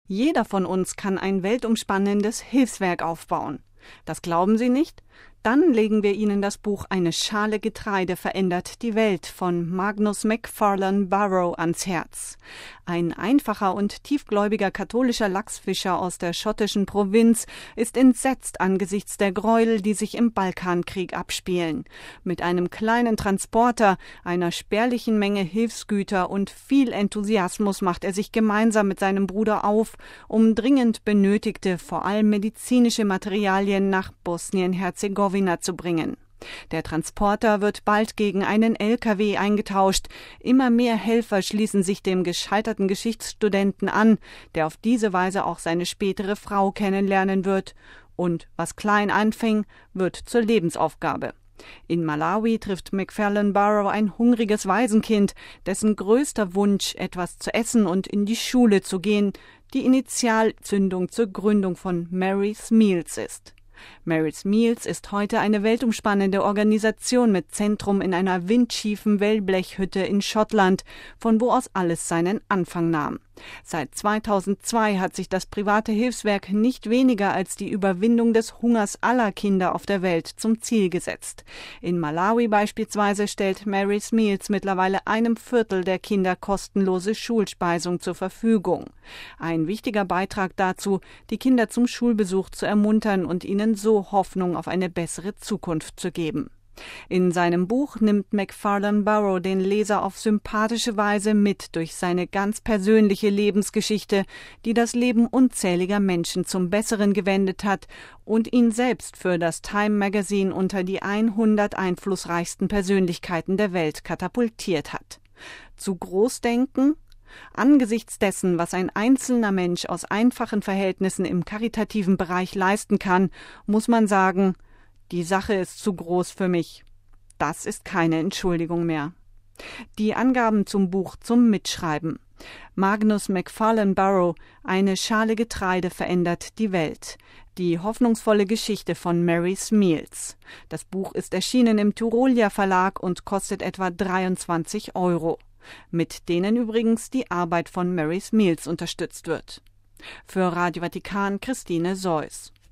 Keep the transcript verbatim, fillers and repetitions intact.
Jeder von uns kann ein weltumspannendes Hilfswerk aufbauen. Das glauben Sie nicht? Dann legen wir Ihnen das Buch »Eine Schale Getreide verändert die Welt« von Magnus Macfarlane Burrow ans Herz. Ein einfacher und tiefgläubiger katholischer Lachsfischer aus der schottischen Provinz ist entsetzt angesichts der Gräuel, die sich im Balkankrieg abspielen. Mit einem kleinen Transporter, einer spärlichen Menge Hilfsgüter und viel Enthusiasmus macht er sich gemeinsam mit seinem Bruder auf, um dringend benötigte, vor allem medizinische Materialien nach Bosnien-Herzegowina zu bringen. Der Transporter wird bald gegen einen L K W eingetauscht. Immer mehr Helfer schließen sich dem gescheiterten Geschichtsstudenten an, der auf diese Weise auch seine spätere Frau kennenlernen wird. Und was klein anfing, wird zur Lebensaufgabe. In Malawi trifft Macfarlane Burrow ein hungriges Waisenkind, dessen größter Wunsch, etwas zu essen und in die Schule zu gehen, die Initialzündung zur Gründung von Mary's Meals ist. Mary's Meals ist heute eine weltumspannende Organisation mit Zentrum in einer windschiefen Wellblechhütte in Schottland, von wo aus alles seinen Anfang nahm. Seit zweitausendzwei hat sich das private Hilfswerk nicht weniger als die Überwindung des Hungers aller Kinder auf der Welt zum Ziel gesetzt. In Malawi beispielsweise stellt Mary's Meals mittlerweile einem Viertel der Kinder kostenlose Schulspeisung zur Verfügung. Ein wichtiger Beitrag dazu, die Kinder zum Schulbesuch zu ermuntern und ihnen so Hoffnung auf eine bessere Zukunft zu geben. In seinem Buch nimmt Macfarlane Burrow den Leser auf sympathische Weise mit durch seine ganz persönliche Lebensgeschichte, die das Leben unzähliger Menschen zum Besseren gewendet hat und ihn selbst für das Time Magazine unter die hundert einflussreichsten Persönlichkeiten der Welt katapultiert hat. Zu groß denken? Angesichts dessen, was ein einzelner Mensch aus einfachen Verhältnissen im karitativen Bereich leisten kann, muss man sagen, die Sache ist zu groß für mich. Das ist keine Entschuldigung mehr. Die Angaben zum Buch zum Mitschreiben. Magnus Macfarlane Burrow, Eine Schale Getreide verändert die Welt. Die hoffnungsvolle Geschichte von Mary's Meals. Das Buch ist erschienen im Tyrolia Verlag und kostet etwa dreiundzwanzig Euro. Mit denen übrigens die Arbeit von Mary's Meals unterstützt wird. Für Radio Vatikan Christine Seuss.